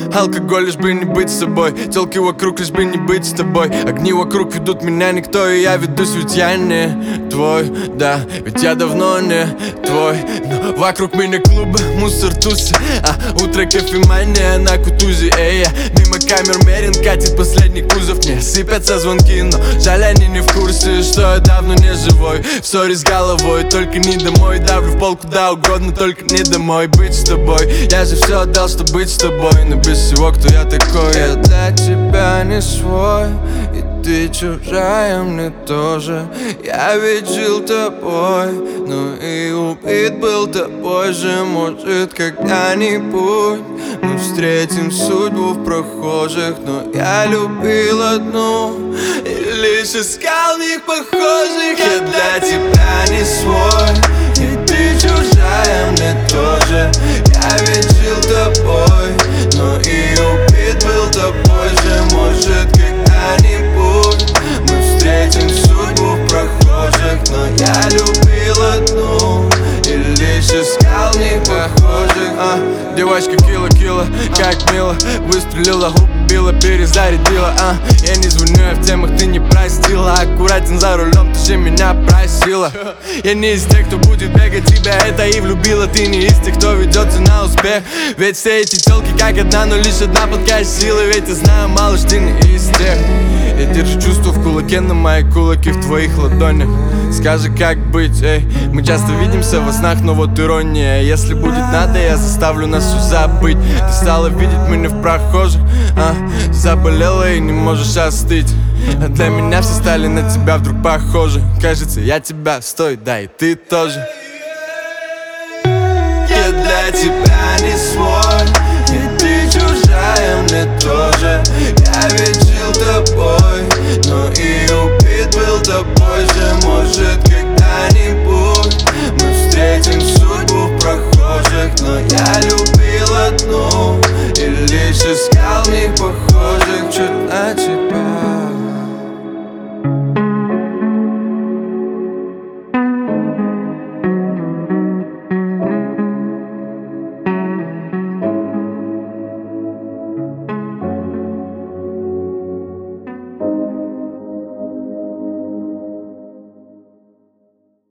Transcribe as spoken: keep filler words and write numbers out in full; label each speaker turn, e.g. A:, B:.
A: Алкоголь, лишь бы не быть с собой. Тёлки вокруг, лишь бы не быть с тобой. Огни вокруг ведут меня никто, и я ведусь, ведь я не твой. Да, ведь я давно не твой. Но вокруг меня клубы, мусор, тусы, а утро кофемания на Кутузе. Эй, я мимо камер мерен, катит последний кузов. Мне сыпятся звонки, но жаль, они не в курсе, что я давно не живой. В ссоре с головой, только не домой. Давлю в пол куда угодно, только не домой. Быть с тобой, я же все отдал, чтобы быть с тобой. Но без всего, кто я такой. Я для тебя не свой, и ты чужая мне тоже. Я ведь жил тобой, но и убит был тобой же. Может, когда-нибудь мы встретим судьбу в прохожих. Но я любил одну и лишь искал в них похожих. Я для тебя не свой, и ты чужая мне тоже. Я ведь жил тобой, но и убит был тобой же. Может, когда-нибудь мы встретим судьбу в прохожих. Но я любил одну и лишь искал в них похожих. а, Девочка кило-кило, как мило. Выстрелила, убила, перезарядила. а, Я не звоню, я в темах, ты не простила. Аккуратен за рулем, ты же меня просила. Я не из тех, кто будет бегать тебя это и влюбила. Ты не из тех, кто ведется на успех. Ведь все эти телки как одна, но лишь одна подкосила. Ведь я знаю, малыш, ты не из тех. Я держу чувство в кулаке, на мои кулаки в твоих ладонях. Скажи, как быть, эй. Мы часто видимся во снах, но вот ирония. Если будет надо, я заставлю нас все забыть. Ты стала видеть меня в прохожих, а? Заболела и не можешь остыть. А для меня все стали на тебя вдруг похожи. Кажется, я тебя стой, да и ты тоже. Я для тебя не свой, и ты чужая мне тоже.